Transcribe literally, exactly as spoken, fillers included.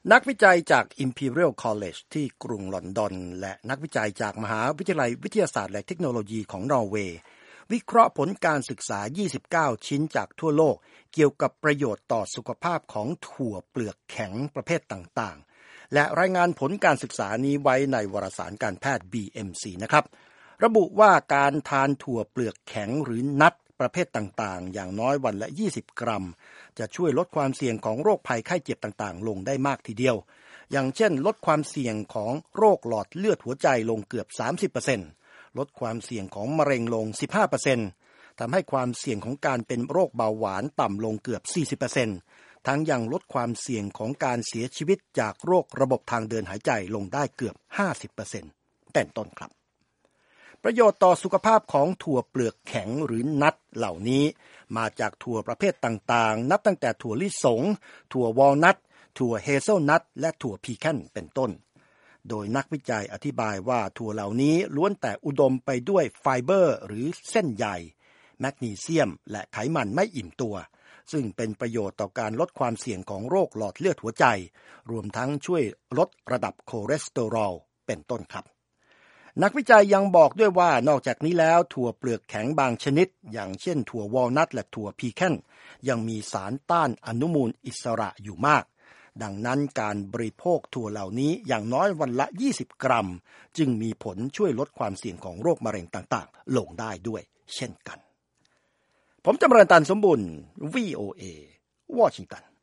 นักวิจัยจาก Imperial College ที่กรุงลอนดอนและนักวิจัยจากมหาวิทยาลัยวิทยาศาสตร์และเทคโนโลยีของนอร์เวย์วิเคราะห์ผลการศึกษายี่สิบเก้าชิ้นจากทั่วโลกเกี่ยวกับประโยชน์ต่อสุขภาพของถั่วเปลือกแข็งประเภทต่างๆและรายงานผลการศึกษานี้ไว้ในวารสารการแพทย์ บี เอ็ม ซี นะครับระบุว่าการทานถั่วเปลือกแข็งหรือนัทประเภทต่างๆอย่างน้อยวันละยี่สิบกรัมจะช่วยลดความเสี่ยงของโรคภัยไข้เจ็บต่างๆลงได้มากทีเดียวอย่างเช่นลดความเสี่ยงของโรคหลอดเลือดหัวใจลงเกือบ สามสิบเปอร์เซ็นต์ ลดความเสี่ยงของมะเร็งลง สิบห้าเปอร์เซ็นต์ ทำให้ความเสี่ยงของการเป็นโรคเบาหวานต่ำลงเกือบ สี่สิบเปอร์เซ็นต์ ทั้งยังลดความเสี่ยงของการเสียชีวิตจากโรคระบบทางเดินหายใจลงได้เกือบ ห้าสิบเปอร์เซ็นต์ เป็นต้นครับประโยชน์ต่อสุขภาพของถั่วเปลือกแข็งหรือนัทเหล่านี้มาจากถั่วประเภทต่างๆนับตั้งแต่ถั่วลิสงถั่ววอลนัทถั่วเฮเซลนัทและถั่วพีแคนเป็นต้นโดยนักวิจัยอธิบายว่าถั่วเหล่านี้ล้วนแต่อุดมไปด้วยไฟเบอร์หรือเส้นใยแมกนีเซียมและไขมันไม่อิ่มตัวซึ่งเป็นประโยชน์ต่อการลดความเสี่ยงของโรคหลอดเลือดหัวใจรวมทั้งช่วยลดระดับคอเลสเตอรอลเป็นต้นครับนักวิจัยยังบอกด้วยว่านอกจากนี้แล้วถั่วเปลือกแข็งบางชนิดอย่างเช่นถั่ววอลนัทและถั่วพีแคนยังมีสารต้านอนุมูลอิสระอยู่มากดังนั้นการบริโภคถั่วเหล่านี้อย่างน้อยวันละยี่สิบกรัมจึงมีผลช่วยลดความเสี่ยงของโรคมะเร็งต่างๆลงได้ด้วยเช่นกันผมจำเริญตันสมบุญ วี โอ เอ วอชิงตัน